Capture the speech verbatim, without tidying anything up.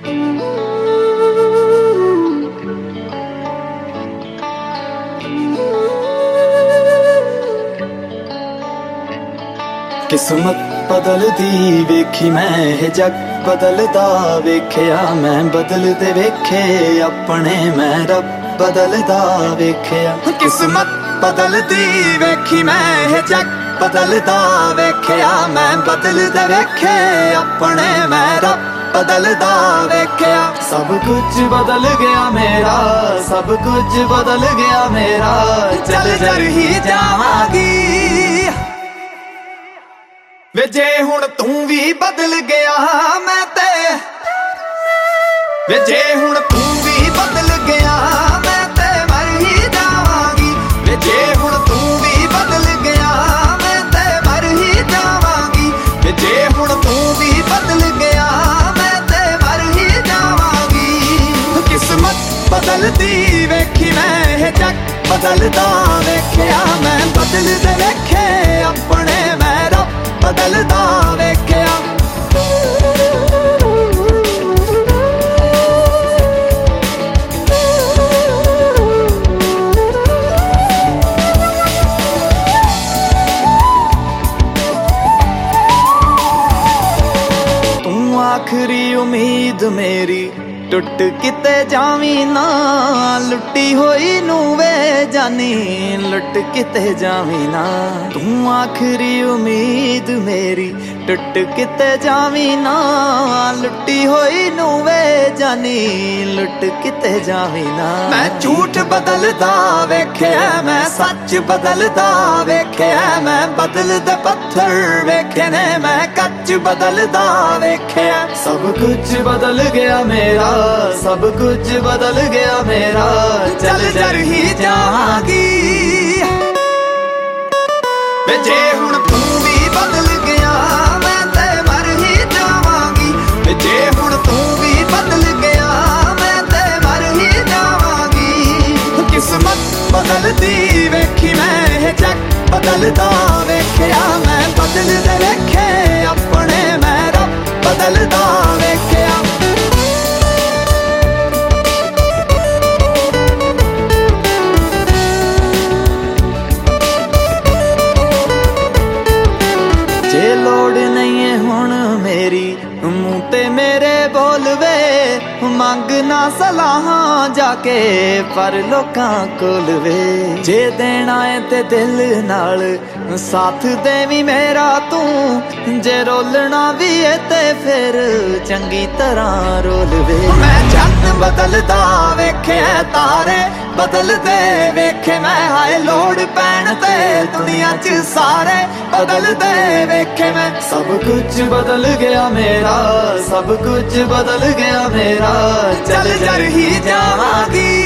किस्मत बदलदी वेखी मैं ये जग बदलदा वेख्या मैं बदलदे वेखे अपने मैं रब बदलदा वेख्या। किस्मत बदलदी वेखी मैं ये जग बदलदा वेख्या मैं बदलदे वेखे अपने मैं रब बदलदा वेख्या। सब कुछ बदल गया मेरा, सब कुछ बदल गया मेरा, चल जर ही जावांगी वे जे हुण तू भी बदल गया मैं ते, वे जे हुण तू भी बदल गया मैं ते मर ही जावांगी। वे जे हुण तू भी बदल गया मैं ते मर ही जावांगी। वे जे हुण तू भी बदल गया मैं ते मर ही जावांगी। किस्मत बदलदी वेखी मैं ये जग बदलदा वेख्या मैं बदलदे वेखे अपने मैं रब बदलदा वेख्या। तू आखरी उम्मीद मेरी टुट किते जावी ना, लुटी होई नू वे जानी लुट किते जावी ना। तू आखरी उम्मीद मेरी टुट किते जावी ना, लुटी होई नू वे जानी लुट किते जावी ना। मैं झूठ बदलदा वेख्या मैं सच बदलदा वेख्या मैं बदलदे पत्थर वेखे ने मैं कच बदलदा वेख्या। सब कुछ बदल गया मेरा, सब कुछ बदल गया मेरा, चल जर ही जावांगी वे जे हुण तू भी बदल गया मैं ते मर ही जावांगी। वे जे हुण तू भी बदल गया मैं ते मर ही जावांगी। किस्मत बदलदी वेखी मैं ये जग बदलदा वेख्या मैं बदलदे वेखे अपने मैं रब बदलदा वेख्या। जे लोड़ नहीं है हुण मेरी मूं ते मेरे बोलवे, मंगना सलाहां जाके पर लोकां कोल वे। जे देना है ते दिल नाल साथ देवी मेरा तू, जे रोलना भी है ते फिर चंगी तरह रोल वे। मैं चंद बदलदा वेखे तारे बदलदे वेखे मैं, हाय लोड़ पैण ते दुनिया च सारे बदलदे वेखे मैं। सब कुछ बदल गया मेरा, सब कुछ बदल गया मेरा, चल जर ही जावांगी